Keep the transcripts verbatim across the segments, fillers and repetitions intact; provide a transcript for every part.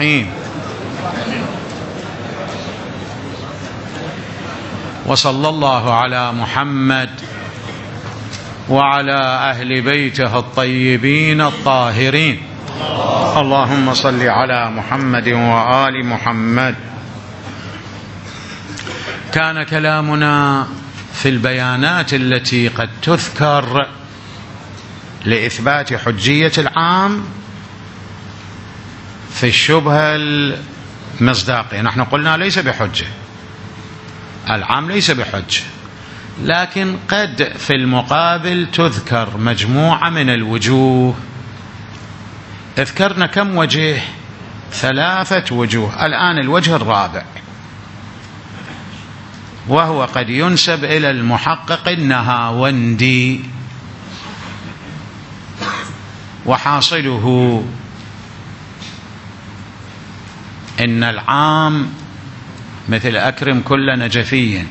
وصلى الله على محمد وعلى أهل بيته الطيبين الطاهرين. اللهم صل على محمد وآل محمد. كان كلامنا في البيانات التي قد تذكر لإثبات حجية العام في الشبهة المصداقية. نحن قلنا ليس بحجة، العام ليس بحجة، لكن قد في المقابل تذكر مجموعة من الوجوه. اذكرنا كم وجه؟ ثلاثة وجوه. الآن الوجه الرابع، وهو قد ينسب إلى المحقق النهاوندي، وحاصله إن العام مثل أكرم كل نجفي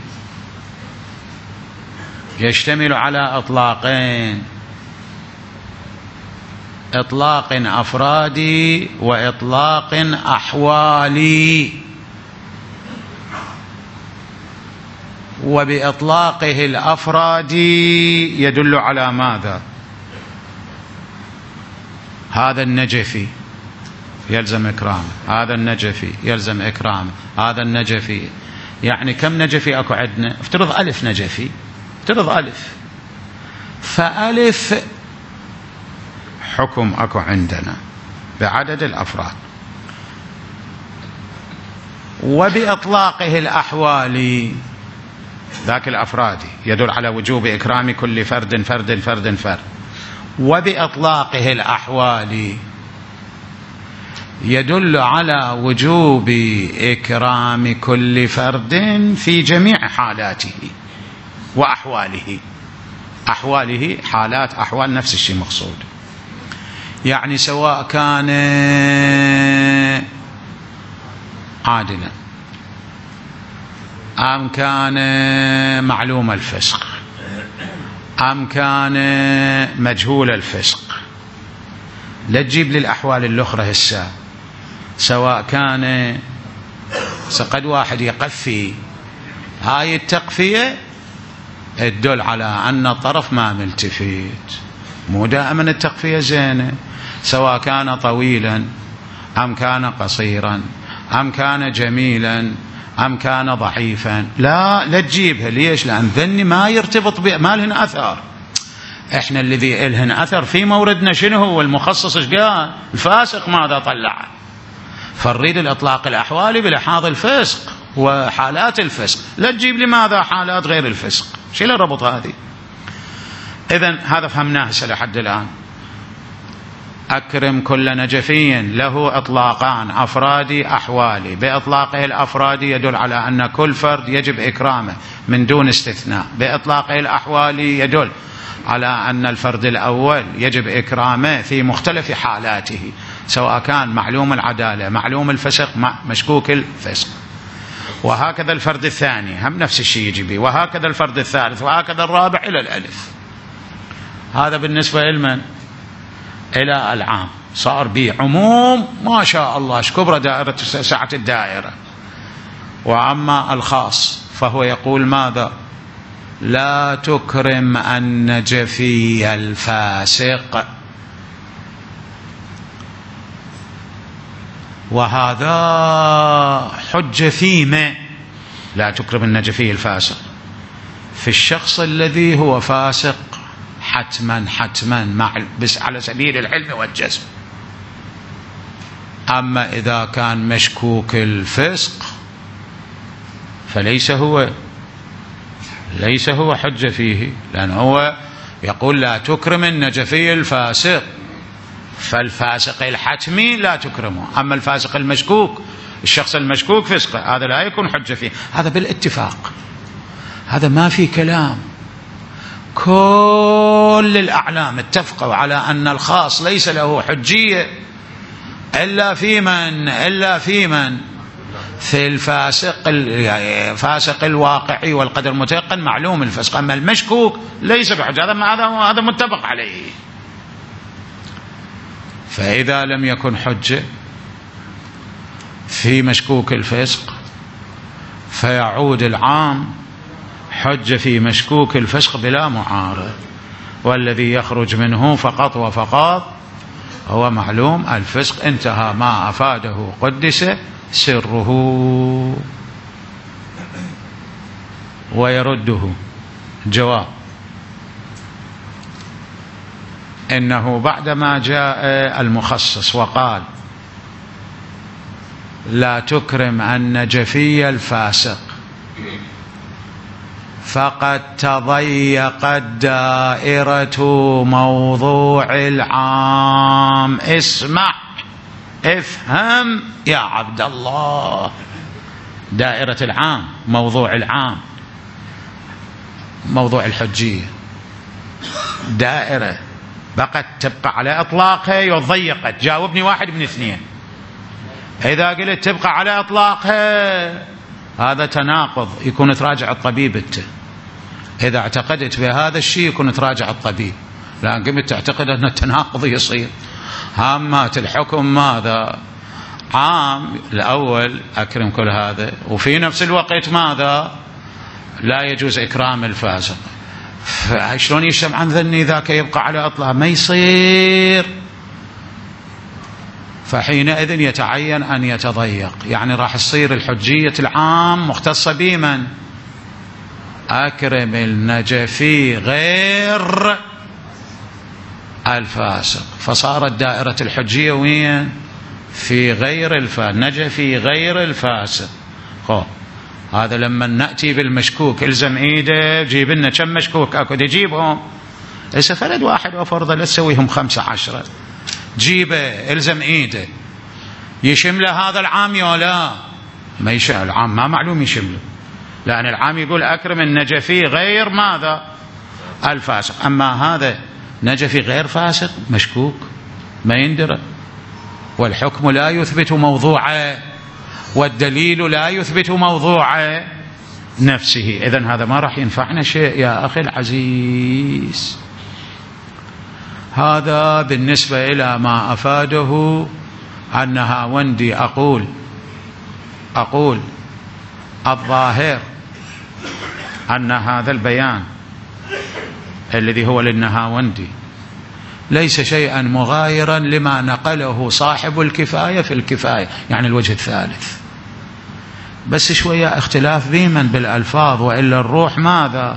يشتمل على إطلاقين: إطلاق أفرادي وإطلاق أحوالي. وبإطلاقه الأفرادي يدل على ماذا؟ هذا النجفي يلزم إكرامه، هذا النجفي يلزم إكرامه، هذا النجفي. يعني كم نجفي أكو عندنا؟ افترض ألف نجفي، افترض ألف، فألف حكم أكو عندنا بعدد الأفراد. وبإطلاقه الأحوالي ذاك الأفرادي يدل على وجوب إكرام كل فرد فرد فرد فرد. وبإطلاقه الأحوالي يدل على وجوب إكرام كل فرد في جميع حالاته وأحواله. أحواله حالات، أحوال نفس الشيء مقصود. يعني سواء كان عادلا أم كان معلوم الفسق أم كان مجهول الفسق، لا تجيب للأحوال الأخرى هسه. سواء كان سقد واحد يقفي، هاي التقفية تدل على أن الطرف ما ملتفت، مو دائما التقفية زينة. سواء كان طويلا أم كان قصيرا أم كان جميلا أم كان ضعيفا، لا لا تجيبها. ليش؟ لأن ذني ما يرتبط بها، ما لهن أثر. إحنا الذي إلهن أثر في موردنا شنو هو؟ المخصص إيش قال؟ الفاسق ماذا طلع؟ فنريد الإطلاق الأحوالي بلحاظ الفسق وحالات الفسق، لا تجيب لماذا حالات غير الفسق. شو الربط هذه؟ إذن هذا فهمناه هسه لحد الآن. أكرم كل نجفي له إطلاقان: أفرادي أحوالي. بإطلاقه الأفرادي يدل على أن كل فرد يجب إكرامه من دون استثناء. بإطلاقه الأحوالي يدل على أن الفرد الأول يجب إكرامه في مختلف حالاته، سواء كان معلوم العدالة، معلوم الفسق، مشكوك الفسق. وهكذا الفرد الثاني هم نفس الشيء يجي به، وهكذا الفرد الثالث، وهكذا الرابع إلى الألف. هذا بالنسبة لمن؟ إلى العام. صار به عموم ما شاء الله كبرى دائرة سعة الدائرة. وأما الخاص فهو يقول ماذا؟ لا تكرم النجفي الفاسق. وهذا حجة فيما لا تكرم النجفي الفاسق في الشخص الذي هو فاسق حتما حتما مع بس على سبيل العلم والجزم. أما إذا كان مشكوك الفسق فليس هو ليس هو حجة فيه، لأنه هو يقول لا تكرم النجفي الفاسق، فالفاسق الحتمي لا تكرمه. أما الفاسق المشكوك، الشخص المشكوك فسقه، هذا لا يكون حجة فيه. هذا بالاتفاق، هذا ما في كلام. كل الأعلام اتفقوا على أن الخاص ليس له حجية إلا في من إلا في من في الفاسق الفاسق الواقعي والقدر المتيقن معلوم الفسق. أما المشكوك ليس بحجة، هذا هذا متفق عليه. فإذا لم يكن حجة في مشكوك الفسق، فيعود العام حجة في مشكوك الفسق بلا معارض، والذي يخرج منه فقط وفقط هو معلوم الفسق. انتهى ما أفاده قدس سره. ويرده جواب إنه بعدما جاء المخصص وقال لا تكرم النجفي الفاسق، فقد تضيقت دائرة موضوع العام. اسمع، افهم يا عبد الله، دائرة العام، موضوع العام، موضوع الحجية، دائرة بقت تبقى على إطلاقها وضيقت. جاوبني واحد من اثنين. إذا قلت تبقى على إطلاقها هذا تناقض، يكون تراجع الطبيب انت. إذا اعتقدت بهذا الشيء يكون تراجع الطبيب، لأن قمت تعتقد أن التناقض يصير. هامات الحكم ماذا؟ عام الأول أكرم كل هذا، وفي نفس الوقت ماذا؟ لا يجوز إكرام الفاسق. فشلون يشتم عن ذني ذاك يبقى على إطلاق؟ ما يصير. فحينئذ يتعين أن يتضيق، يعني راح تصير الحجية العام مختصة بمن؟ أكرم النجفي غير الفاسق. فصارت دائرة الحجية وين؟ في غير الفاسق، نجفي غير الفاسق. خو هذا لما نأتي بالمشكوك الزم ايده جيب لنا كم مشكوك اكو تجيبهم. هسه فرد واحد وفرضه لا تسويهم خمسة عشرة، جيبه الزم ايده. يشمله هذا العام يا لا؟ ما يشمل العام، ما معلوم يشمله، لأن العام يقول أكرم النجفي غير ماذا؟ الفاسق. أما هذا نجفي غير فاسق مشكوك ما يندرى، والحكم لا يثبت موضوعه، والدليل لا يثبت موضوع نفسه. إذن هذا ما راح ينفعنا شيء يا أخي العزيز. هذا بالنسبة إلى ما أفاده النهاوندي. أقول أقول الظاهر أن هذا البيان الذي هو للنهاوندي ليس شيئا مغايرا لما نقله صاحب الكفاية في الكفاية، يعني الوجه الثالث، بس شوية اختلاف ذيما بالألفاظ، وإلا الروح ماذا؟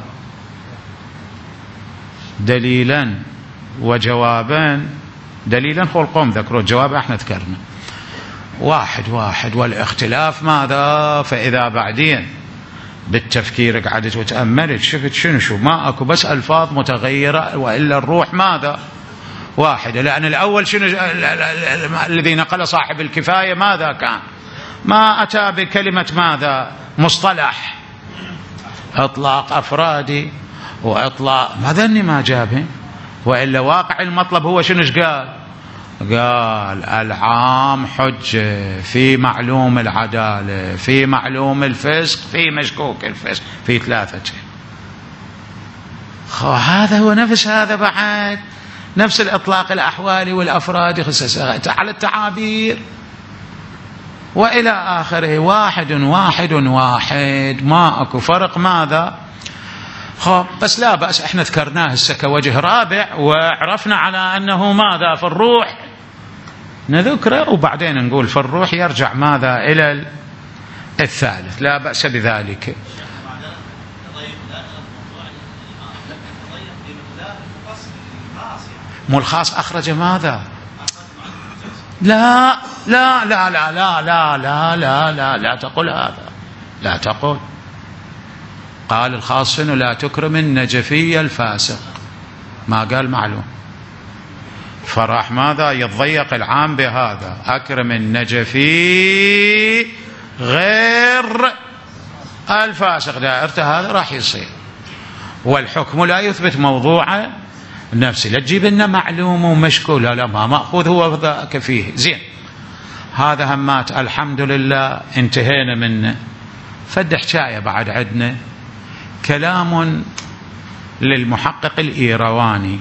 دليلا وجوابا. دليلا هو القوم ذكروا، الجواب احنا ذكرنا واحد واحد، والاختلاف ماذا؟ فإذا بعدين بالتفكير قعدت وتأملت شفت شنو شو ما أكو بس ألفاظ متغيرة، وإلا الروح ماذا؟ واحدة. لأن الأول شنو الذي نقل صاحب الكفاية ماذا كان؟ ما أتى بكلمة ماذا؟ مصطلح، إطلاق أفرادي وإطلاق ما ذني ما جابه، وإلا واقع المطلب هو شنو قال؟ قال العام حجة في معلوم العدالة، في معلوم الفسق، في مشكوك الفسق، في ثلاثة. هذا هو نفس هذا بعد نفس الإطلاق الأحوالي والأفراد على التعابير وإلى آخره، واحد واحد واحد، ما أكو فرق ماذا؟ خب بس لا بأس، احنا ذكرناه هسه كوجه رابع، وعرفنا على أنه ماذا في الروح نذكره، وبعدين نقول في الروح يرجع ماذا إلى الثالث، لا بأس بذلك. مو الخاص أخرج ماذا؟ لا لا لا لا لا لا لا لا لا لا تقل هذا، لا تقل. قال الخاص إنه لا تكرم النجفي الفاسق، ما قال معلوم، فراح ماذا يتضيق العام بهذا، أكرم النجفي غير الفاسق، دائرته هذا راح يصير، والحكم لا يثبت موضوعه نفسه. لا تجيب لنا معلوم ومشكو، لا لا ما مأخوذ هو ذاك فيه. زين، هذا همات الحمد لله انتهينا منه. فد حكاية بعد عندنا كلام للمحقق الإيرواني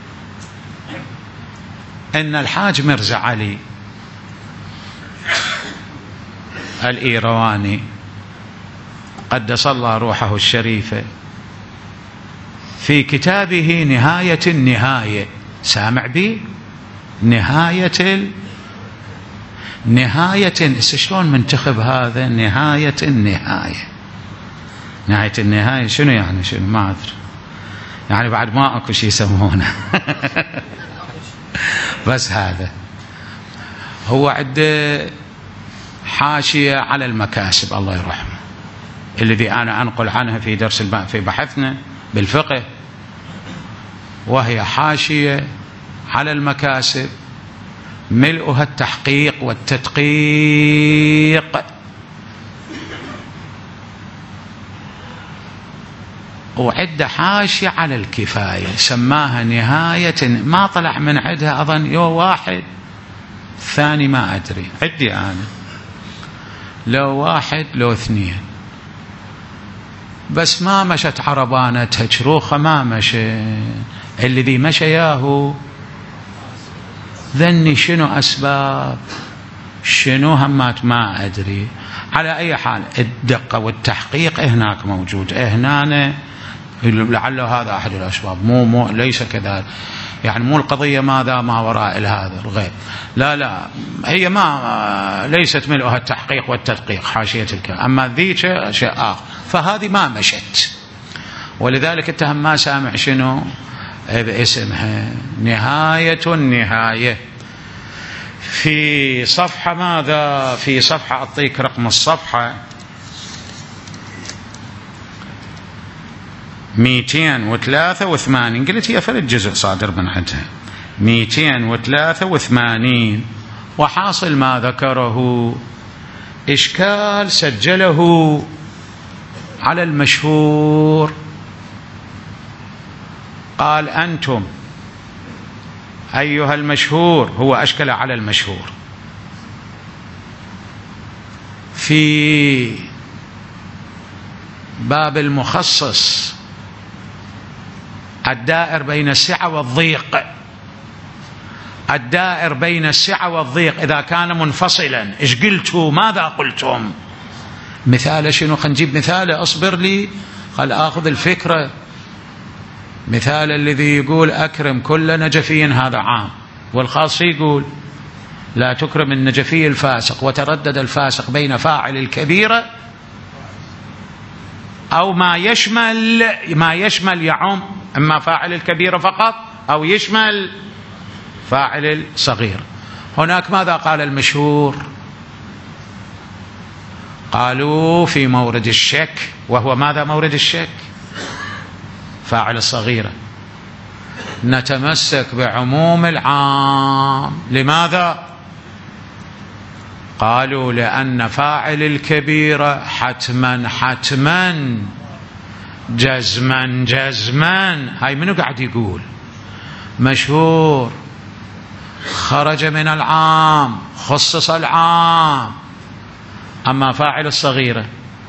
أن الحاج مرزا علي الإيرواني قدس الله روحه الشريفة في كتابه نهاية النهاية، سامع بي؟ نهاية ال... نهاية شلون منتخب هذا؟ نهاية النهاية. نهاية النهاية شنو يعني؟ شنو ما أدري، يعني بعد ما أكو شيء يسمونه. بس هذا هو عنده حاشية على المكاسب الله يرحمه، الذي أنا أنقل عنها في درس في بحثنا بالفقه، وهي حاشية على المكاسب ملؤها التحقيق والتدقيق، وعد حاشية على الكفاية سماها نهاية، ما طلع من عدها أظن يو واحد ثاني ما أدري، عدي أنا لو واحد لو اثنين، بس ما مشت عربانتها شروخة، ما مشى. الذي مشى ياهو ذني شنو أسباب شنو همات ما أدري. على أي حال الدقة والتحقيق هناك موجود، هنا لعله هذا أحد الأسباب، مو مو ليس كذلك، يعني مو القضية ماذا ما وراء هذا الغيب، لا لا، هي ما ليست ملؤها التحقيق والتدقيق حاشية الكلام، أما ذي شيء آخر، فهذه ما مشت، ولذلك اتهم ما سامع شنو باسمها نهاية النهاية. في صفحة ماذا؟ في صفحة أعطيك رقم الصفحة مئتين وثلاثة وثمانين، قلت هي فرد جزء صادر من عندها مئتين وثلاثة وثمانين. وحاصل ما ذكره إشكال سجله على المشهور، قال أنتم أيها المشهور، هو أشكل على المشهور في باب المخصص الدائر بين السعة والضيق، الدائر بين السعة والضيق إذا كان منفصلا إيش قلتوا؟ ماذا قلتم؟ مثال شنو؟ خلينا نجيب مثال، أصبر لي خل آخذ الفكرة. مثال الذي يقول أكرم كل نجفي هذا عام، والخاص يقول لا تكرم النجفي الفاسق، وتردد الفاسق بين فاعل الكبيرة أو ما يشمل ما يشمل يعم، إما فاعل الكبيرة فقط أو يشمل فاعل الصغير. هناك ماذا قال المشهور؟ قالوا في مورد الشك، وهو ماذا مورد الشك؟ فاعل الصغيرة، نتمسك بعموم العام. لماذا؟ قالوا لأن فاعل الكبيرة حتما حتما جزما جزما، هاي منو قاعد يقول؟ مشهور، خرج من العام، خصص العام. أما فاعل الصغيرة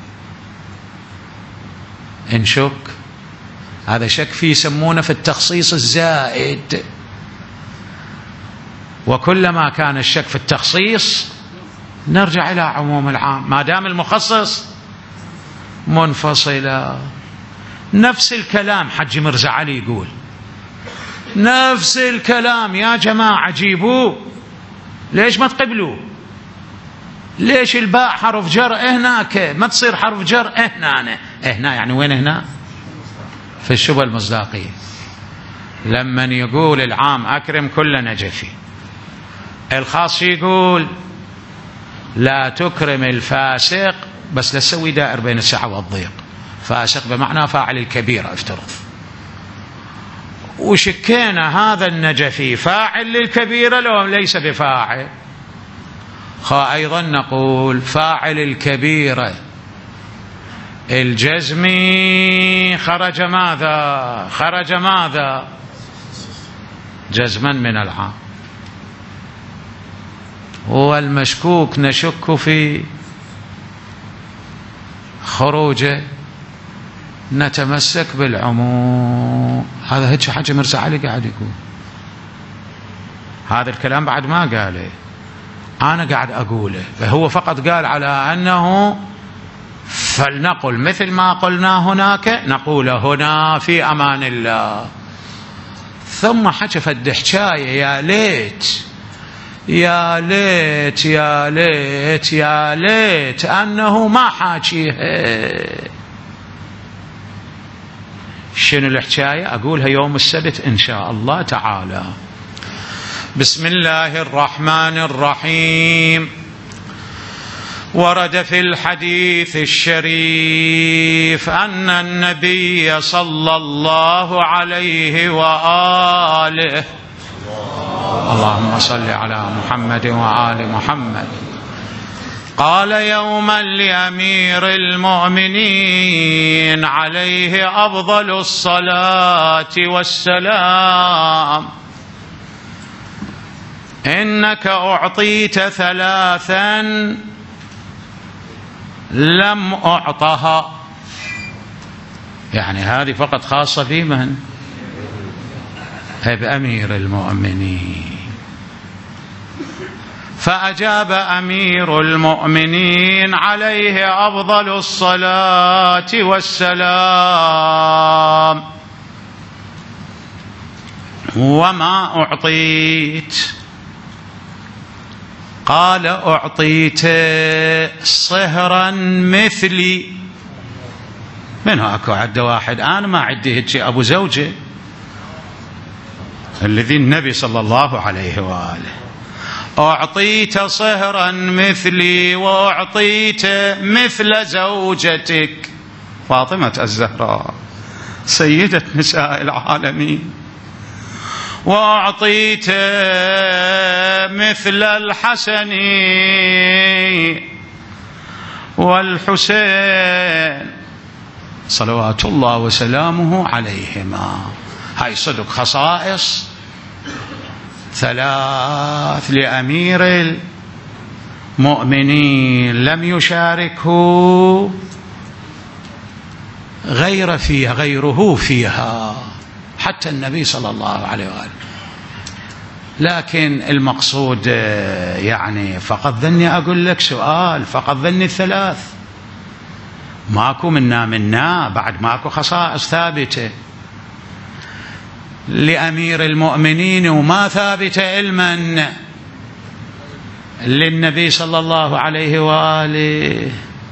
انشك، هذا شك فيه، يسمونه في التخصيص الزائد، وكلما كان الشك في التخصيص نرجع إلى عموم العام ما دام المخصص منفصلة. نفس الكلام حج مرزا علي يقول، نفس الكلام يا جماعة، جيبوه، ليش ما تقبلوا؟ ليش الباء حرف جر هناك ما تصير حرف جر هنا؟ هنا يعني وين هنا؟ في الشبهة المصداقية. لما يقول العام أكرم كل نجفي، الخاص يقول لا تكرم الفاسق، بس لا تسوي دائر بين السعة والضيق، فاسق بمعنى فاعل الكبيرة افترض، وشكينا هذا النجفي فاعل للكبيرة لو ليس بفاعل، خا أيضا نقول فاعل الكبيرة الجزمي خرج ماذا؟ خرج ماذا؟ جزما من العام. والمشكوك نشك في خروجه، نتمسك بالعموم. هذا هيك حاجة مرزا علي قاعد يقول، هذا الكلام بعد ما قاله. أنا قاعد أقوله، فهو فقط قال على أنه فلنقل مثل ما قلنا هناك نقول هنا في أمان الله. ثم حكى الدحشاية يا ليت يا ليت يا ليت يا ليت أنه ما حاكيها. شنو الحكاية؟ أقولها يوم السبت إن شاء الله تعالى. بسم الله الرحمن الرحيم. ورد في الحديث الشريف أن النبي صلى الله عليه وآله اللهم صل على محمد وآل محمد قال يوما لأمير المؤمنين عليه أفضل الصلاة والسلام: إنك أعطيت ثلاثا لم أعطها. يعني هذه فقط خاصة في من؟ بأمير المؤمنين. فأجاب أمير المؤمنين عليه أفضل الصلاة والسلام: وما أعطيت؟ قال: أعطيت صهرا مثلي. من هاكو عد واحد؟ أنا ما عندي هيك أبو زوجة الذي النبي صلى الله عليه وآله. أعطيت صهرا مثلي وأعطيت مثل زوجتك فاطمة الزهراء سيدة نساء العالمين، وأعطيت مثل الحسن والحسين صلوات الله وسلامه عليهما. هاي صدق خصائص ثلاث لأمير المؤمنين لم يشاركه غير فيها غيره فيها حتى النبي صلى الله عليه وآله. لكن المقصود يعني فقط ذني أقول لك سؤال، فقط ذني الثلاث ماكو منا منا بعد ماكو خصائص ثابتة لأمير المؤمنين وما ثابتة علما للنبي صلى الله عليه وآله.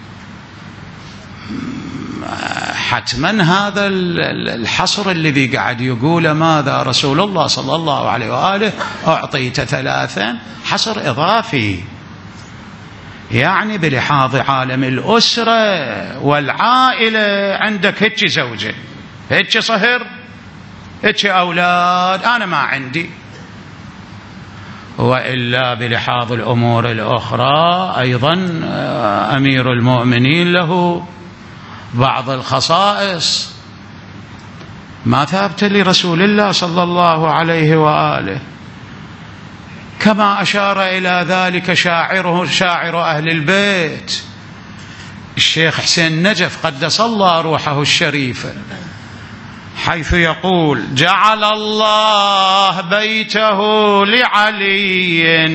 حتما هذا الحصر الذي قاعد يقول ماذا رسول الله صلى الله عليه وآله أعطيت ثلاثا حصر إضافي، يعني بلحاظ عالم الأسرة والعائلة عندك هيك زوجة هيك صهر هيك أولاد أنا ما عندي، وإلا بلحاظ الأمور الأخرى أيضا أمير المؤمنين له بعض الخصائص ما ثابت لرسول الله صلى الله عليه وآله، كما أشار إلى ذلك شاعره شاعر أهل البيت الشيخ حسين نجف قدس الله روحه الشريفة، حيث يقول: جعل الله بيته لعلي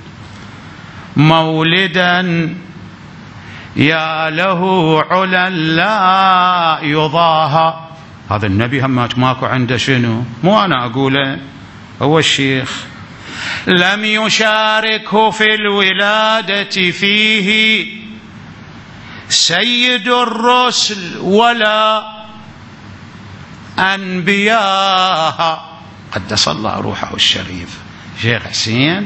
مولدا يا له علا لا يضاهى. هذا النبي همات ماكو عنده شنو؟ مو أنا أقوله، هو الشيخ. لم يشاركه في الولادة فيه سيد الرسل ولا أنبياء قدس الله روحه الشريف. شيخ حسين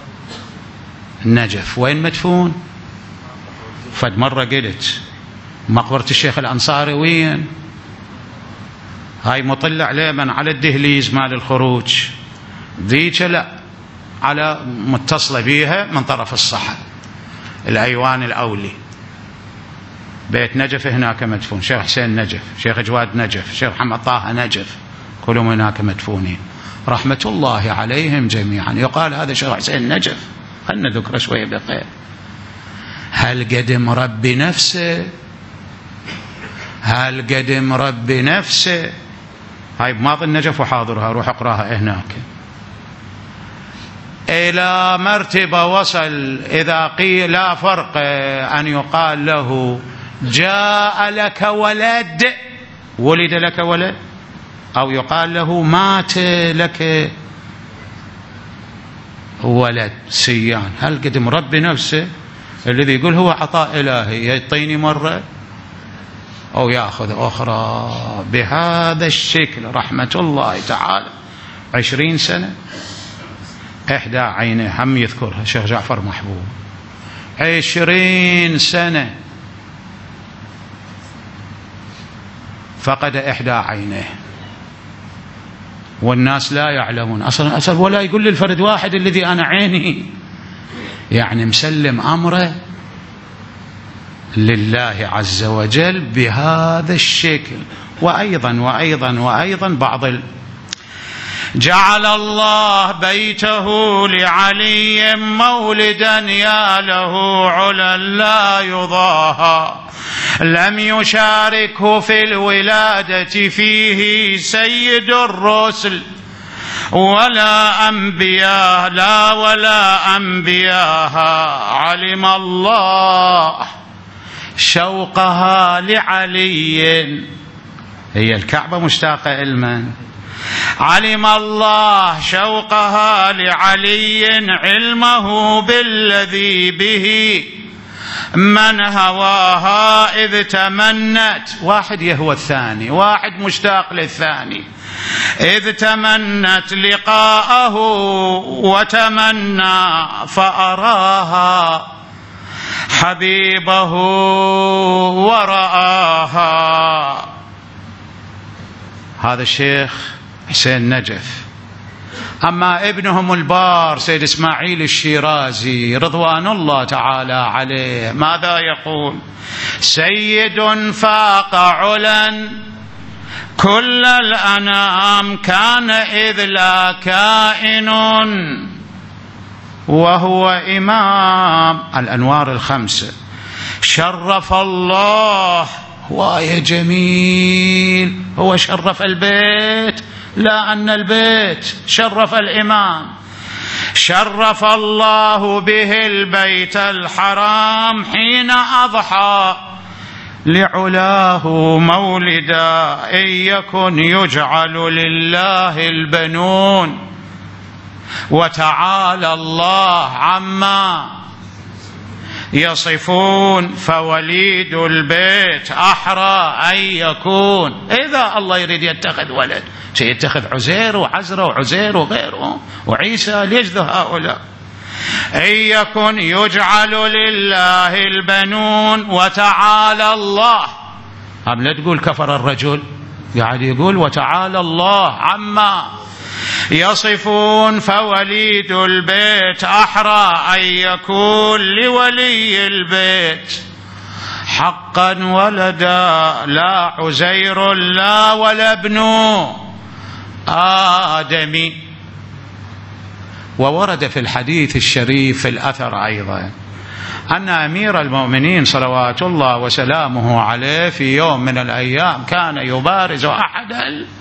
النجف وين مدفون؟ فد مرة قلت مقبرة الشيخ الأنصاري وين؟ هاي مطلع ليمن على الدهليز مال الخروج، ذيك لا على متصلة بيها من طرف الصحن الأيوان الأولي. بيت نجف هناك مدفون شيخ حسين نجف، شيخ جواد نجف، شيخ محمد طه نجف، كلهم هناك مدفونين رحمة الله عليهم جميعا. يقال هذا شيخ حسين نجف، خلنا ذكره شوية بخير. هل قدم ربي نفسه؟ هل قدم ربي نفسه؟ هاي بماضي النجف وحاضرها، روح اقراها هناك. إلى مرتبة وصل إذا قيل لا فرق أن يقال له جاء لك ولد، ولد لك ولد، أو يقال له مات لك ولد سيان. هل قد مربي نفسه الذي يقول هو عطاء إلهي يعطيني مرة أو يأخذ أخرى بهذا الشكل؟ رحمة الله تعالى. عشرين سنة إحدى عينيه هم يذكرها الشيخ جعفر محبوب، عشرين سنة فقد إحدى عينيه والناس لا يعلمون أصلا أصلا، ولا يقول للفرد واحد الذي أنا عيني، يعني مسلم أمره لله عز وجل بهذا الشكل. وأيضا وأيضا وأيضا بعض ال... جعل الله بيته لعلي مولدا يا له علا لا يضاهى، لم يشاركه في الولادة فيه سيد الرسل ولا أنبياء، لا ولا أنبياء. علم الله شوقها لعلي، هي الكعبة مشتاقة إلمن؟ علم الله شوقها لعلي، علمه بالذي به من هواها إذ تمنت. واحد يهوى الثاني، واحد مشتاق للثاني. إذ تمنت لقاءه وتمنى فأراها حبيبه ورآها. هذا الشيخ حسين نجف. أما ابنهم البار سيد إسماعيل الشيرازي رضوان الله تعالى عليه ماذا يقول؟ سيد فاق علا كل الأنام، كان إذ لا كائن وهو إمام. الأنوار الخمسة. شرف الله، وايه جميل، هو شرف البيت، لا أن البيت شرف الإمام. شرف الله به البيت الحرام حين أضحى لعلاه مولدا، إن يكن يجعل لله البنون. وتعالى الله عما يصفون، فوليد البيت أحرى أن يكون. إذا الله يريد يتخذ ولد سيتخذ عزير وعزرة وعزير وغيره وعيسى، ليجذو هؤلاء. إن يكن يجعل لله البنون وتعالى الله. أم لا تقول كفر الرجل، قاعد يقول وتعالى الله عما يصفون، فوليد البيت أحرى أن يكون لولي البيت حقا ولدا، لا عزير لا ولا ابن آدم. وورد في الحديث الشريف في الأثر أيضا أن أمير المؤمنين صلوات الله وسلامه عليه في يوم من الأيام كان يبارز أحد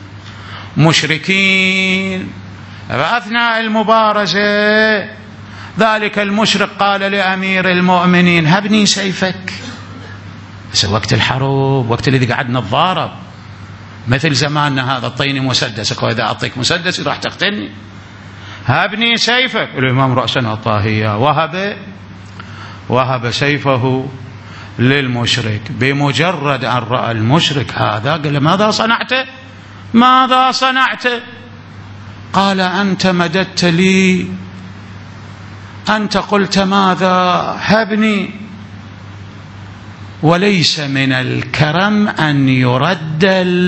المشركين، فأثناء المبارزة ذلك المشرك قال لأمير المؤمنين هبني سيفك. بس وقت الحروب، وقت الذي قعدنا نتضارب، مثل زماننا هذا اعطيني مسدسك وإذا أعطيك مسدسي راح تقتلني، هبني سيفك. الإمام رأسنا الطاهية وهب وهب سيفه للمشرك. بمجرد أن رأى المشرك هذا قال ماذا صنعت؟ ماذا صنعت؟ قال أنت مددت لي، أنت قلت ماذا؟ هبني. وليس من الكرم أن يرد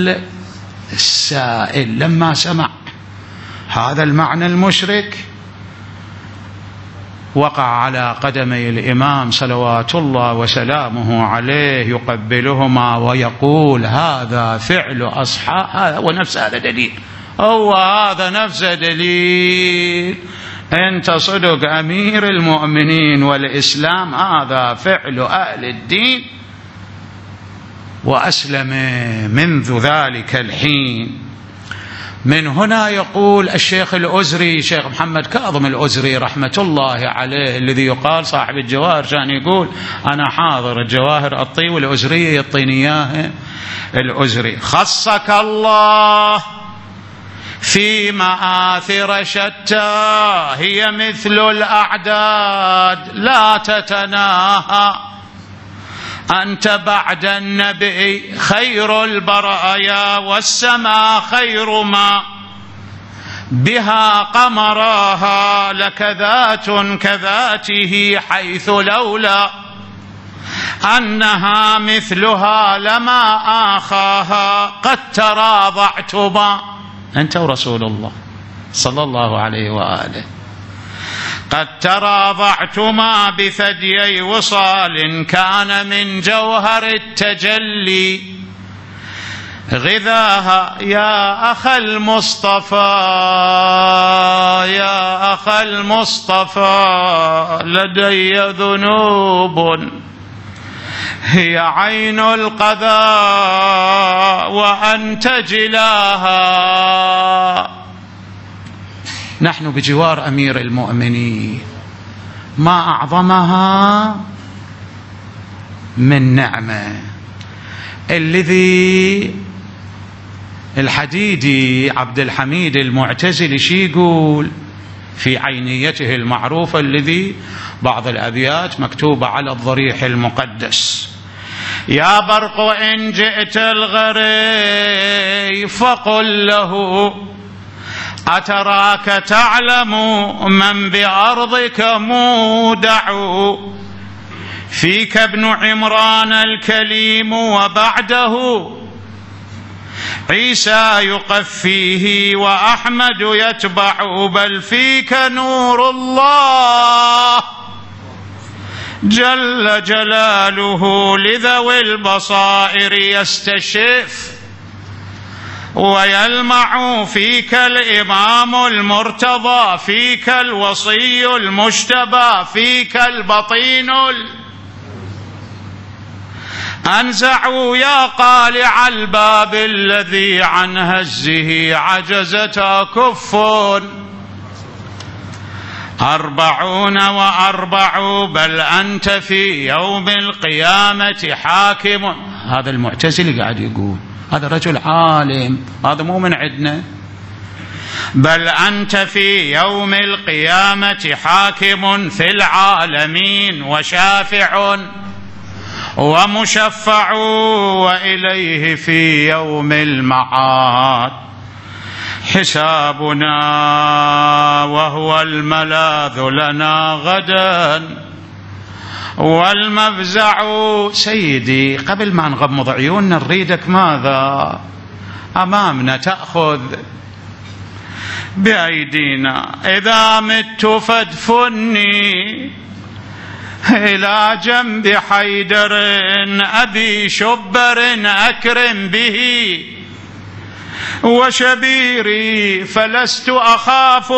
السائل. لما سمع هذا المعنى المشرك وقع على قدمي الإمام صلوات الله وسلامه عليه يقبلهما ويقول هذا فعل أصحاب، هذا ونفس هذا دليل، هو هذا نفس دليل، أنت صدق أمير المؤمنين والإسلام، هذا فعل أهل الدين. وأسلم منذ ذلك الحين. من هنا يقول الشيخ الأزري، شيخ محمد كاظم الأزري رحمة الله عليه، الذي يقال صاحب الجواهر، كان يقول أنا حاضر الجواهر أطي والأزري يعطيني إياها. الأزري: خصك الله في مآثر شتى هي مثل الأعداد لا تتناهى، أنت بعد النبي خير البرايا والسماء خير ما بها قمراها، لك ذات كذاته حيث لولا أنها مثلها لما آخاها، قد تراضعتما أنت ورسول الله صلى الله عليه وآله، قد تراضعتما بثديي وصال كان من جوهر التجلي غذاها، يا أخ المصطفى يا أخ المصطفى لدي ذنوب هي عين القذى وأنت جلاها. نحن بجوار أمير المؤمنين، ما أعظمها من نعمة. الذي الحديدي عبد الحميد المعتزلي شي يقول في عينيته المعروفة، الذي بعض الأبيات مكتوبة على الضريح المقدس: يا برق إن جئت الغريب فقل له أتراك تعلم من بأرضك مودع، فيك ابن عمران الكليم وبعده عيسى يقفيه وأحمد يتبع، بل فيك نور الله جل جلاله لذوي البصائر يستشف، ويلمع فيك الإمام المرتضى، فيك الوصي المجتبى، فيك البطين أنزعوا يا قالع الباب الذي عن هزه عجزت أكف، أربعون وأربع بل أنت في يوم القيامة حاكم. هذا المعتزلي قاعد يقول، هذا رجل عالم، هذا مو من عندنا. بل أنت في يوم القيامة حاكم في العالمين وشافع ومشفع، وإليه في يوم المعاد حسابنا، وهو الملاذ لنا غدا والمفزع. سيدي قبل ما نغمض عيوننا نريدك ماذا أمامنا تأخذ بأيدينا. إذا مت فادفني إلى جنب حيدر أبي شبر أكرم به وشبيري، فلست أخاف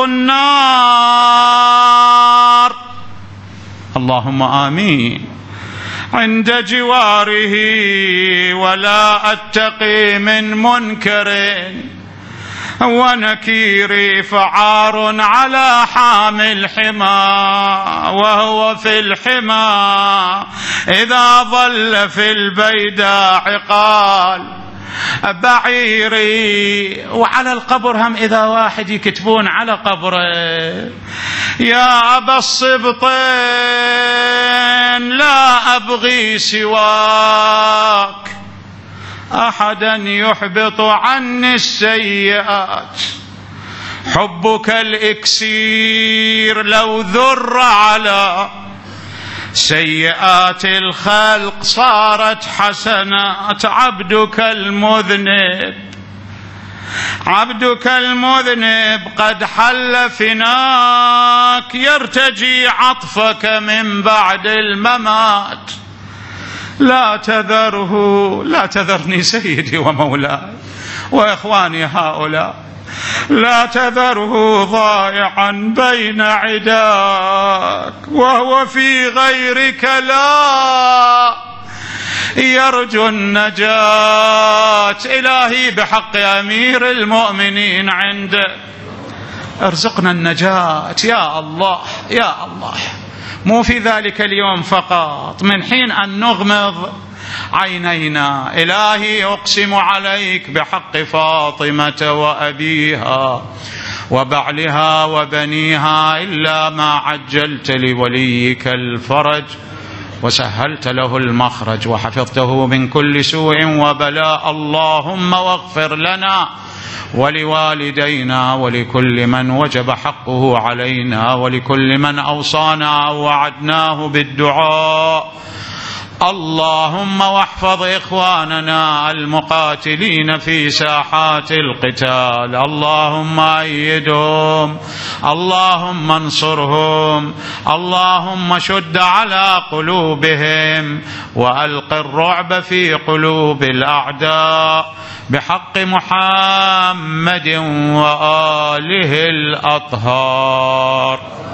النار اللهم آمين عند جواره، ولا أتقي من منكر ونكيري، فعار على حامي الحمى وهو في الحمى، إذا ظل في البيداء قال بعيري. وعلى القبر هم إذا واحد يكتبون على قبره يا أبا الصبطين لا أبغي سواك أحدا يحبط عني السيئات، حبك الإكسير لو ذر على سيئات الخلق صارت حسنات، عبدك المذنب عبدك المذنب قد حل فناك، يرتجي عطفك من بعد الممات، لا تذره لا تذرني سيدي ومولاي وإخواني هؤلاء، لا تذره ضائعا بين عداك، وهو في غيرك لا يرجو النجاة. إلهي بحق أمير المؤمنين عنده ارزقنا النجاة يا الله يا الله. مو في ذلك اليوم فقط، من حين أن نغمض عينينا إلهي أقسم عليك بحق فاطمة وأبيها وبعلها وبنيها إلا ما عجلت لوليك الفرج وسهلت له المخرج وحفظته من كل سوء وبلاء، اللهم واغفر لنا ولوالدينا ولكل من وجب حقه علينا ولكل من أوصانا أو وعدناه بالدعاء. اللهم واحفظ إخواننا المقاتلين في ساحات القتال، اللهم أيدهم، اللهم انصرهم، اللهم شد على قلوبهم وألق الرعب في قلوب الأعداء بحق محمد وآله الأطهار.